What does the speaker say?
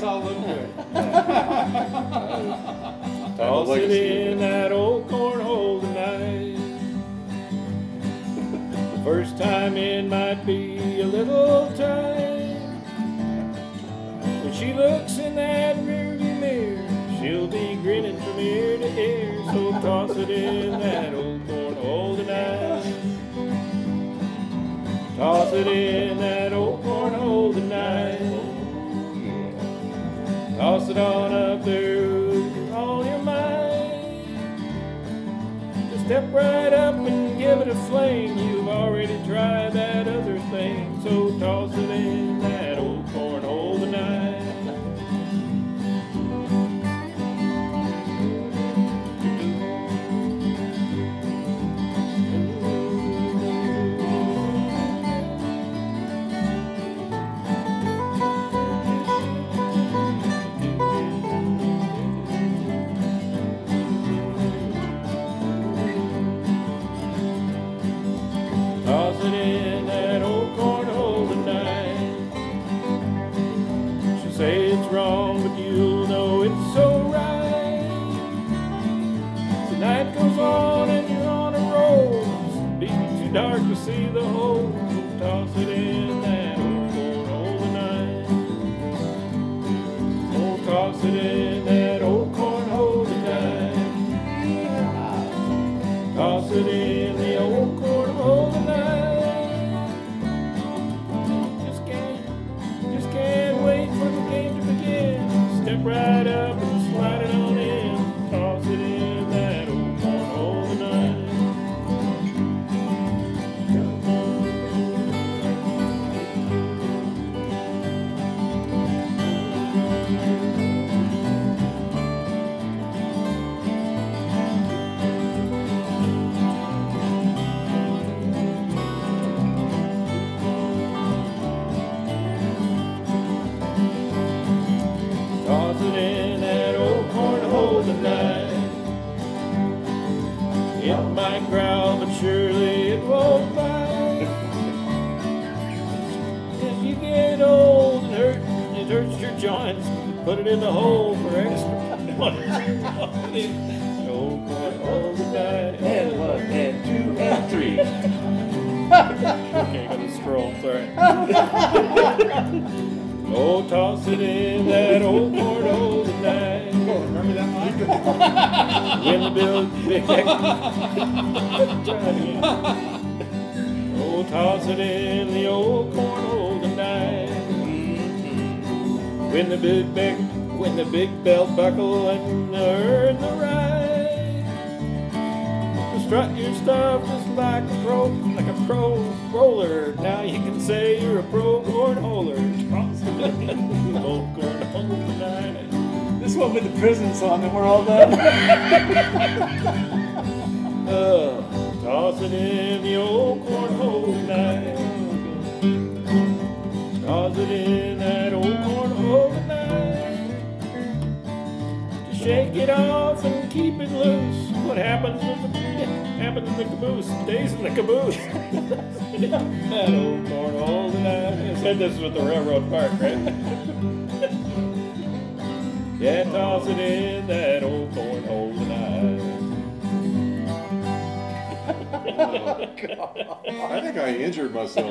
all look good. Toss it in that old cornhole tonight. The first time in might be a little tight. When she looks in that rearview mirror, she'll be grinning from ear to ear. So toss it in that old cornhole tonight. Toss it in that old cornhole tonight. Toss it on up there with all your might. Just step right up and give it a fling. You've already tried that other thing. So toss it in that old cornhole tonight. Toss it in that old cornhole tonight. She'll say it's wrong, but you'll know it's so right. The night goes on and you're on a roll. It's deep too dark to see the hole. Toss it in that old cornhole tonight. Oh, toss it in that old cornhole tonight. Toss it in the old cornhole tonight. Just can't wait for the game to begin. Step right up and slide it on in. Toss it in that old cornhole tonight. Toss it in that old cornhole tonight. It might growl, but surely it won't bite. As you get old and it hurts your joints, put it in the hole for extra money. Old cornhole tonight. And 1, and 2, and 3. Okay, gotta scroll, sorry. Oh, toss it in that old cornhole tonight. Remember that line? When the big try it again. Oh, toss it in the old cornhole tonight. When the big belt buckle and earn the right to strut your stuff just like a pro roller. Now you can say you're a pro cornholer. Toss it in the old cornhole tonight. This one with the prison song, and we're all done. Toss it in the old cornhole tonight. Toss it in that old cornhole tonight. Just shake it off and keep it loose. What happens in the caboose stays in the caboose. That old cornhole tonight. I said this was the railroad park, right? Yeah, toss it in that old cornhole tonight. I think I injured myself.